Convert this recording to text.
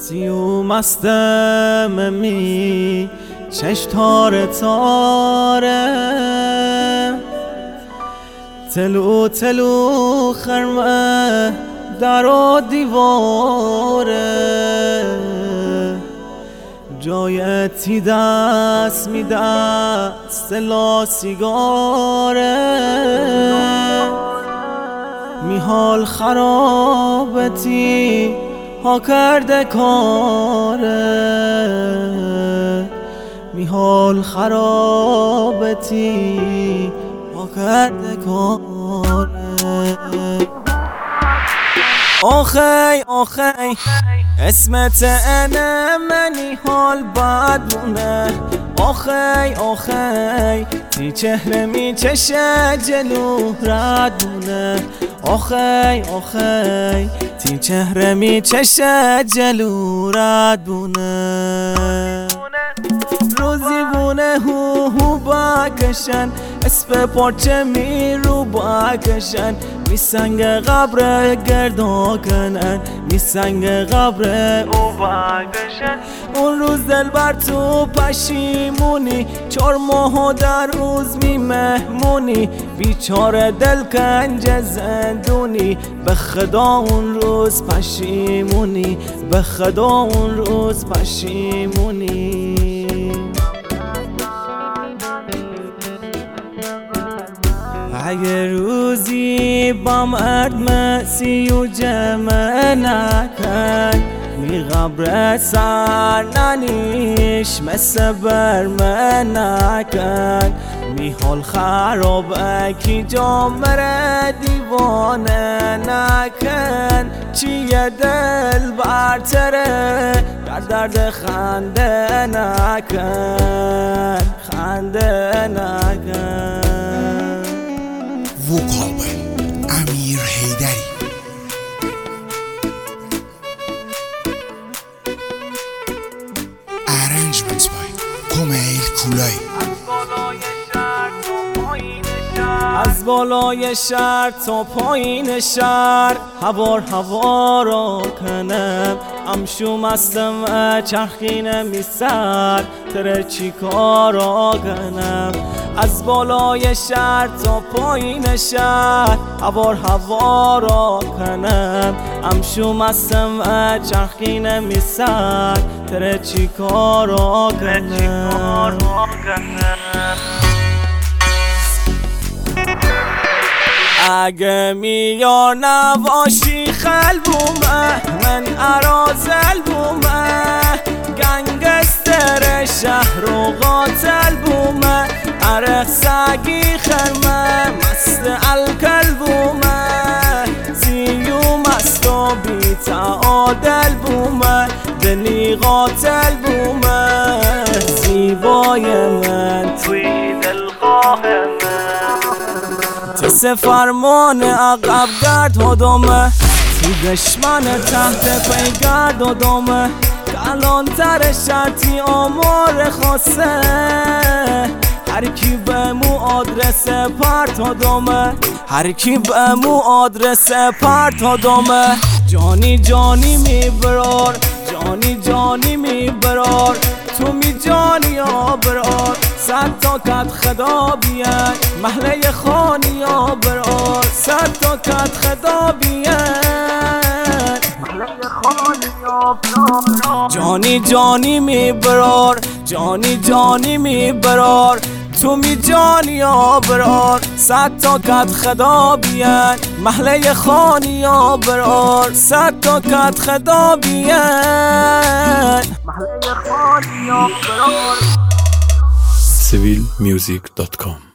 سیو مستم می چش تاره تاره تلو تلو خرمه در و دیواره جای تی دست می دست لا سیگاره می حال خرابتی ها کرده کاره می حال خرابتی ها کرده کاره آخی آخی اسمت انه منی حال بد مونه آخی آخی تی چهره می چشه جلو رد مونه آخی آخی تی چهره می چشه جلو رد مونه روزی بونه هو بکشن اسب پارچه می رو بکشن می سنگ قبر گردا کنن می سنگ قبر او بکشن اون روز دل بر تو پشیمونی 4 ماه در روز می مهمونی بیچاره دل کنج زندونی به خدا اون روز پشیمونی به خدا اون روز پشیمونی اگه روزی با مرد مسی و جمع نکن می قبر سر ننیش مثل برمه نکن می حال خرابه کی جامره دیوانه نکن چیه دل برتره در درد خنده نکن خنده نکن وکابل امیر حیدری ارنجمنت بای کمیل کولایی از بالای شهر تا پایین شهر هوار هوارا کنم امشو مستم چرخینه می سر تره چی کارا کنم از بالای شهر تا پایین شهر هوار هوارا کنم امشو مستم چرخینه می سر تره چی کارا کنم اگه میار نواشی خلبومه من ارازل بومه گنگستر شهر و قاتل بومه عرق سگی خرمه مست الکل بومه زیو مست و بی تعادل بومه دلی قاتل بومه زیبای من توی دلخواه من تسه فرمان عقب گرد هدومه تی دشمن تحت پیگرد هدومه کلانتر شرطی آمار خاصه هر کی به مو آدرس پرت هدومه هر کی به مو آدرس پرت هدومه جانی جانی میبرار جانی جانی میبرار تو می جانی آبرار 100 تا کت خدا بیان محله خانی آبرار 100 تا کت خدا بیان محله خانی آبرار جانی جانی میبرار جانی جانی میبرار تو می جانی آبرار 100 تا کت خدا بیان محله خانی آبرار 100 تا کت خدا بیان محله خانی آبرار civilmusic.com